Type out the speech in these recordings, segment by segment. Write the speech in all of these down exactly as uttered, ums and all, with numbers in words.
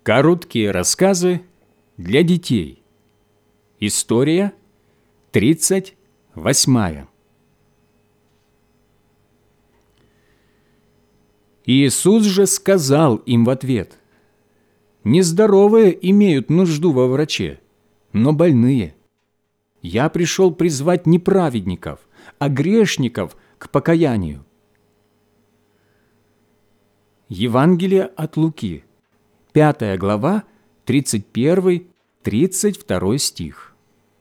Короткие рассказы для детей. История тридцать восьмая. Иисус же сказал им в ответ: «Нездоровые имеют нужду во враче, но больные. Я пришел призвать не праведников, а грешников к покаянию». Евангелие от Луки, пятая глава, тридцать первый — тридцать второй стих.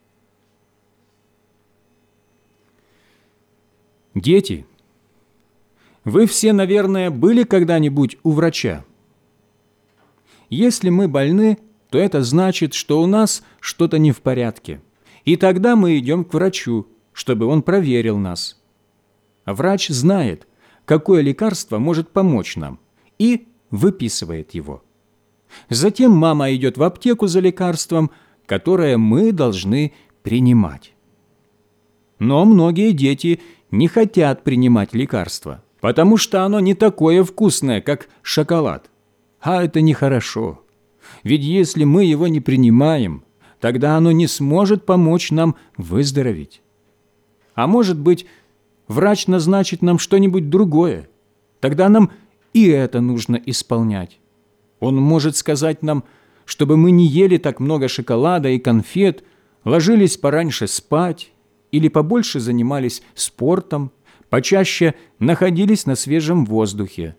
Дети, вы все, наверное, были когда-нибудь у врача. Если мы больны, то это значит, что у нас что-то не в порядке, и тогда мы идем к врачу, чтобы он проверил нас. А врач знает, какое лекарство может помочь нам, и выписывает его. Затем мама идет в аптеку за лекарством, которое мы должны принимать. Но многие дети не хотят принимать лекарство, потому что оно не такое вкусное, как шоколад. А это нехорошо. Ведь если мы его не принимаем, тогда оно не сможет помочь нам выздороветь. А может быть, врач назначит нам что-нибудь другое. Тогда нам и это нужно исполнять. Он может сказать нам, чтобы мы не ели так много шоколада и конфет, ложились пораньше спать или побольше занимались спортом, почаще находились на свежем воздухе.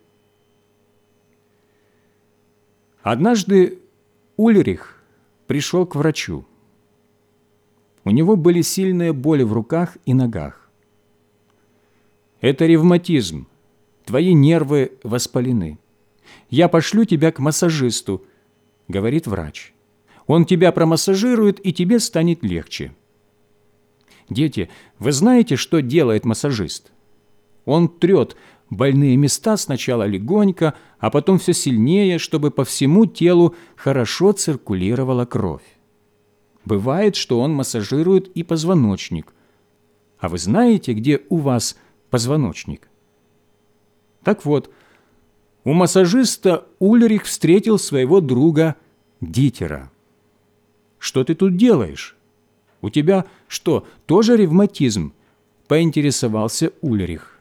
Однажды Ульрих пришел к врачу. У него были сильные боли в руках и ногах. «Это ревматизм. Твои нервы воспалены. Я пошлю тебя к массажисту», — говорит врач. «Он тебя промассажирует, и тебе станет легче». Дети, вы знаете, что делает массажист? Он трет больные места сначала легонько, а потом все сильнее, чтобы по всему телу хорошо циркулировала кровь. Бывает, что он массажирует и позвоночник. А вы знаете, где у вас позвоночник? Так вот, у массажиста Ульрих встретил своего друга Дитера. «Что ты тут делаешь? У тебя что, тоже ревматизм?» – поинтересовался Ульрих.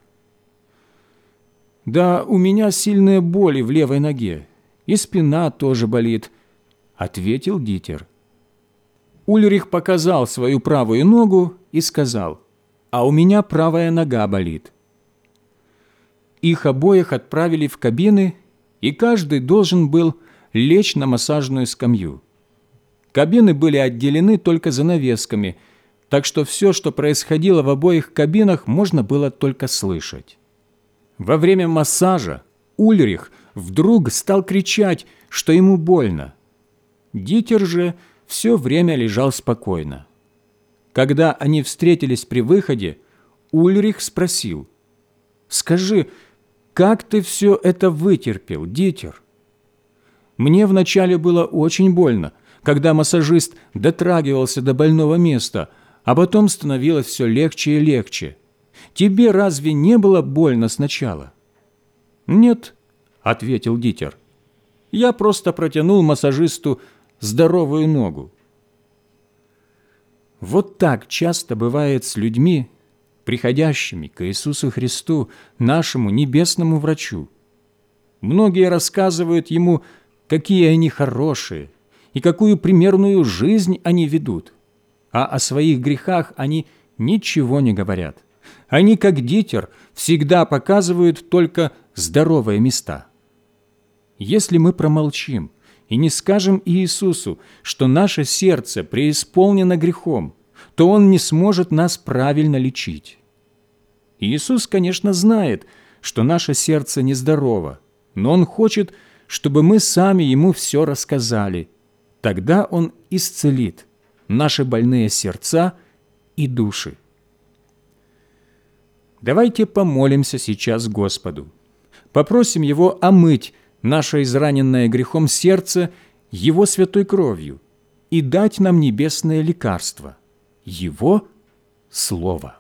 «Да, у меня сильные боли в левой ноге, и спина тоже болит», – ответил Дитер. Ульрих показал свою правую ногу и сказал: «А у меня правая нога болит». Их обоих отправили в кабины, и каждый должен был лечь на массажную скамью. Кабины были отделены только занавесками, так что все, что происходило в обоих кабинах, можно было только слышать. Во время массажа Ульрих вдруг стал кричать, что ему больно. Дитер же все время лежал спокойно. Когда они встретились при выходе, Ульрих спросил: «Скажи, как ты все это вытерпел, Дитер?» «Мне вначале было очень больно, когда массажист дотрагивался до больного места, а потом становилось все легче и легче. Тебе разве не было больно сначала?» «Нет», — ответил Дитер. «Я просто протянул массажисту здоровую ногу». Вот так часто бывает с людьми, приходящими к Иисусу Христу, нашему небесному врачу. Многие рассказывают Ему, какие они хорошие и какую примерную жизнь они ведут, а о своих грехах они ничего не говорят. Они, как Дитер, всегда показывают только здоровые места. Если мы промолчим и не скажем Иисусу, что наше сердце преисполнено грехом, то Он не сможет нас правильно лечить. Иисус, конечно, знает, что наше сердце нездорово, но Он хочет, чтобы мы сами Ему все рассказали. Тогда Он исцелит наши больные сердца и души. Давайте помолимся сейчас Господу. Попросим Его омыть наше израненное грехом сердце Его святой кровью и дать нам небесное лекарство – Его Слово.